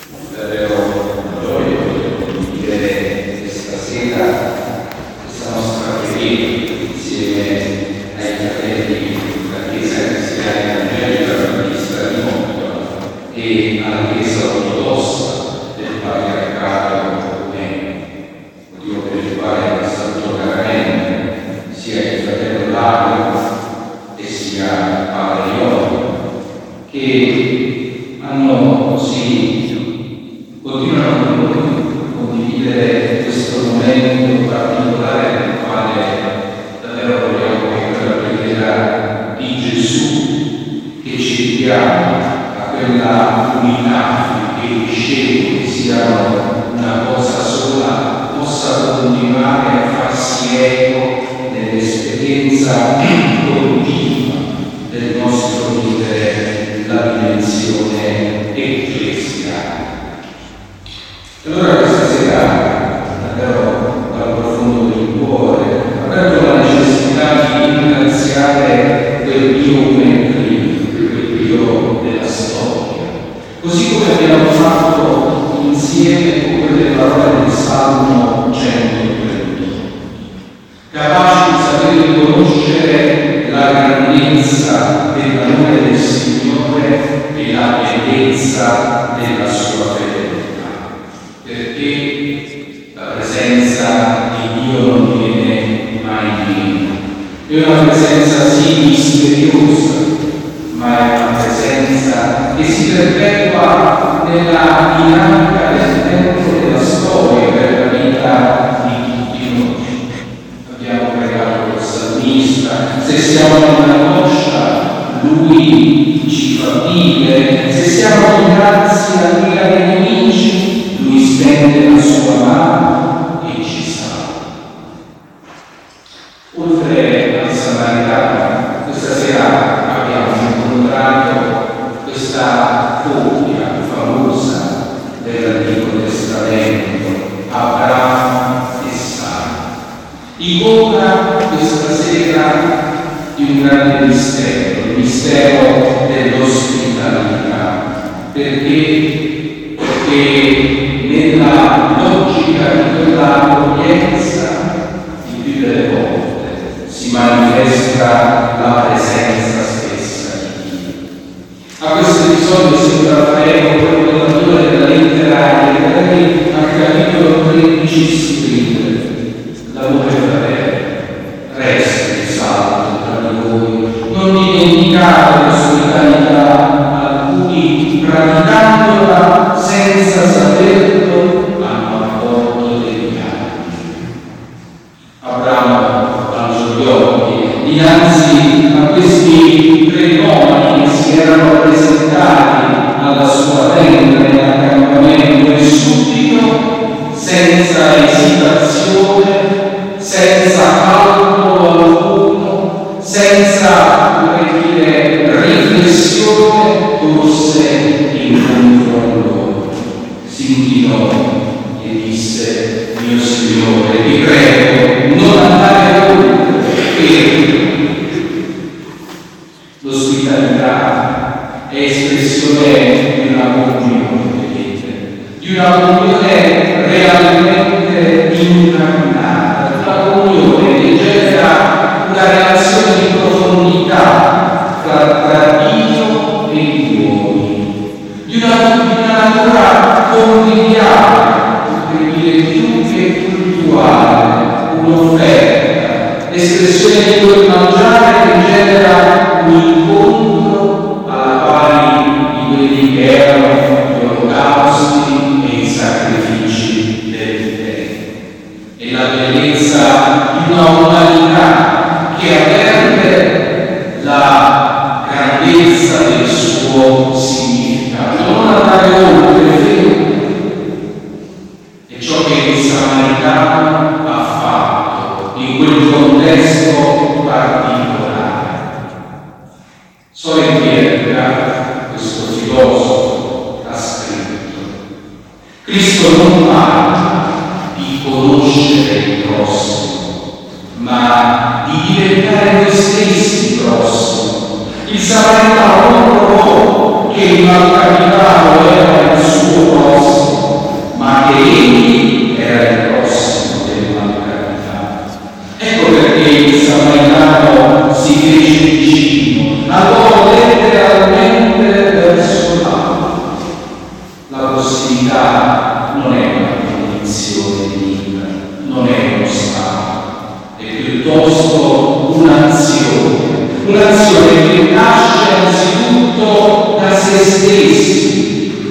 Il samaritano non provò che il malcapitato era il suo prossimo,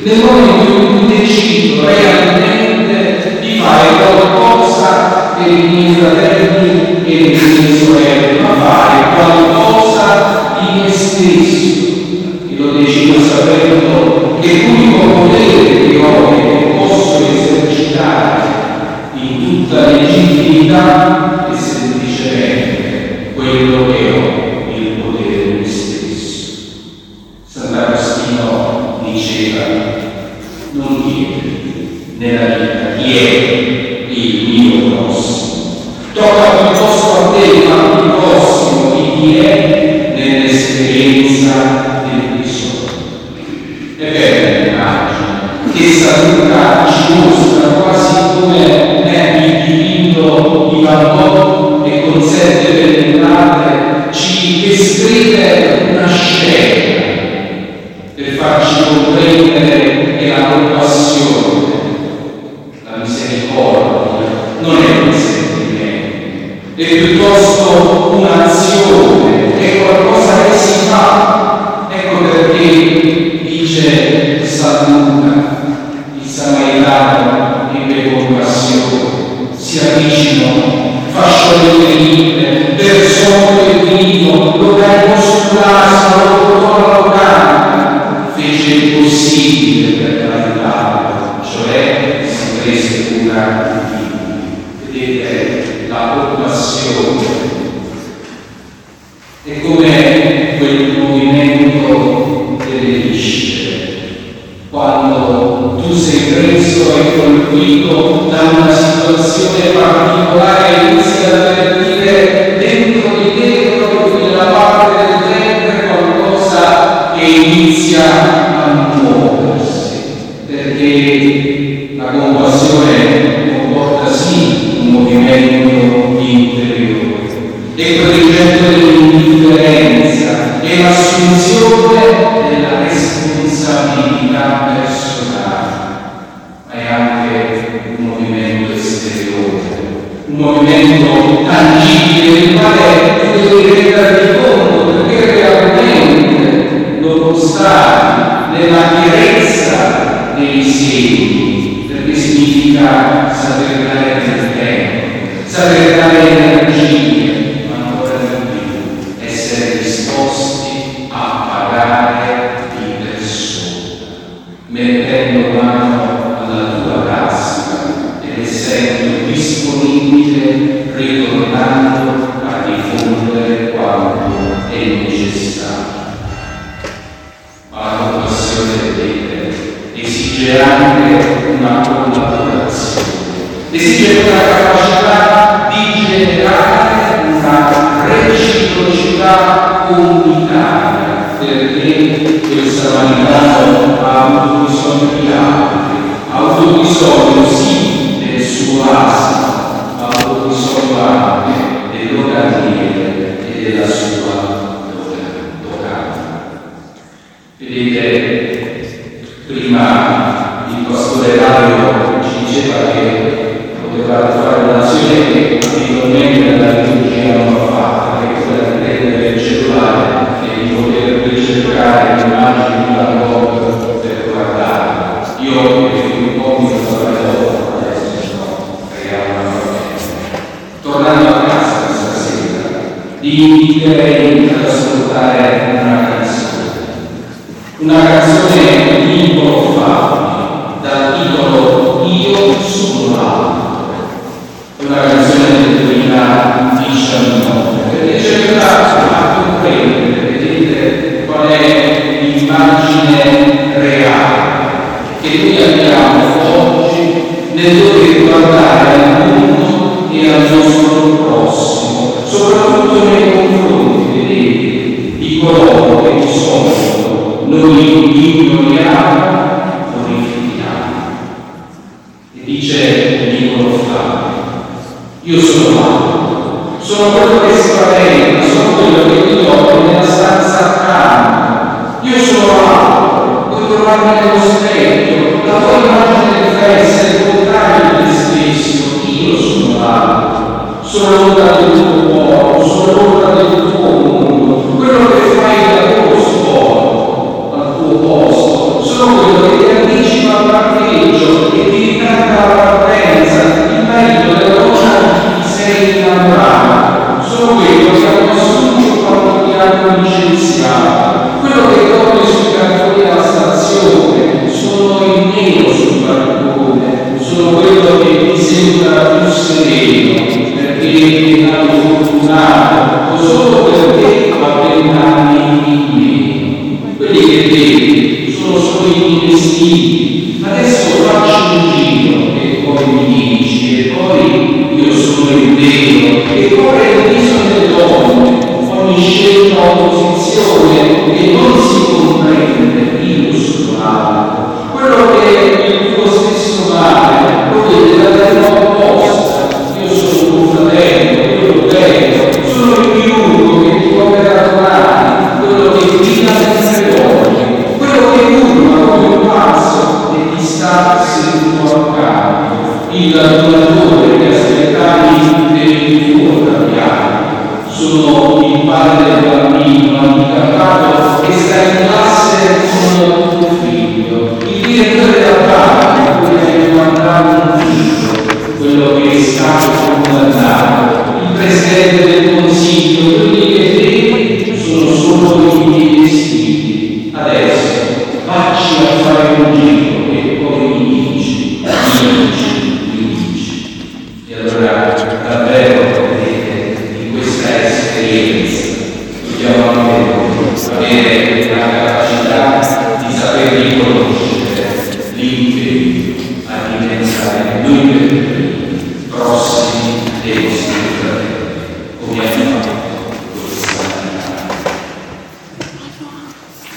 nel momento in cui decido realmente di fare qualcosa per i miei fratelli e le mie sorelle, ma fare qualcosa di me stesso. E lo decido sapendo che l'unico potere che ho e che posso esercitare in tutta legittimità è semplicemente quello che ho, il potere di me stesso. Sant'Agostino diceva: non chiedere nella vita chi è il mio prossimo, tocca piuttosto a te farti prossimo di chi è nell'esperienza del bisogno. È bella l'immagine che San Luca ci mostra quasi come il dipinto di Van Gogh e con 7 pennellate ci descrive una scena per farci comprendere che la compassione, la misericordia non è un sentimento, è piuttosto un'azione, è qualcosa che si fa. Ecco perché dice San Luca, il samaritano ebbe compassione, si avvicinò, fasciò le ferite, versò il vino, lo caricò sull'asino, lo portò alla locanda, fece il possibile per aiutarlo, cioè si prese cura di lui. Vedete, la compassione è come quel movimento delle viscere. Quando tu sei preso e colpito da una situazione particolare e inizi ad avvertire dentro di te, proprio nella parte del ventre, qualcosa che inizia a muoversi, perché la compassione comporta sì un movimento interiore. E quel gesto dell'indifferenza e l'assunzione della responsabilità personale, ma è anche un movimento esteriore, un movimento tangibile, il quale tu devi renderti conto, perché realmente lo constati nella chiarezza dei segni, perché significa saper dare del tempo, saper dare energie, ma ancora di più essere disposti a pagare di persona, mettendo mano alla tua tasca ed essendo disponibile, ritornando a diffondere quanto è necessario. Ma la compassione, vedete, esige anche una collaborazione, esige una capacità di generare una reciprocità comunitaria, perché il samaritano ha avuto bisogno di altri, ha avuto bisogno sì del suo asino, ma ha avuto bisogno anche del locandere e della sua locanda. Vedete, prima il pastore Dario ci diceva che poteva fare un'azione che abitualmente nella liturgia non va fatta, che è quella di prendere il cellulare e di poter ricercare l'immagine di Van Gogh per guardarla. Io un po' mi sono dopo, adesso no, tornando a casa questa sera, vi inviterei ad ascoltare una canzone di Niccolo Fabbri dal titolo Io sono l'altro. È una canzone del 2019, perché cerca a comprendere, vedete, qual è l'immagine reale che noi abbiamo oggi nel dover guardare al mondo e al nostro prossimo, soprattutto nei confronti, vedete, di coloro che di solito noi ignoriamo o rifiutiamo. E dice Niccolo Fabbri: io sono l'altro, sono quello che spaventa, sono quello che ti offre nella stanza accanto. Io sono l'altro, puoi trovarmi nello specchio, la tua immagine riflessa è il contrario di te stesso. Io sono l'altro, sono l'ombra del tuo cuore, sono l'ombra del tuo mondo, quello che fai da tuo sport, al tuo posto, sono quello che ti crudele, che corre il viso delle donne, ogni scelta o posizione che non si comprende, io sono alto. Quello che il tuo stesso male, lo vede dalla terra opposta. Io sono tuo fratello, io lo vedo, sono il chirurgo che ti opera domani, quello che guida mentre dormi, quello che urla come un pazzo e ti sta seduto accanto, il donatore che aspettavi per il tuo trapianto. Sono il padre del bambino handicapato che sta in classe con tuo figlio, il direttore della banca, quello che mandato un figlio, quello che è stato condannato, il presidente del consiglio, quelli che vedi sono solo i miei vestiti. Adesso vacci a fare un giro e poi mi dici. E allora davvero in questa esperienza dobbiamo anche avere la capacità di saper riconoscere l'impegno a diventare noi per prossimi dei nostri fratelli, come abbiamo fatto.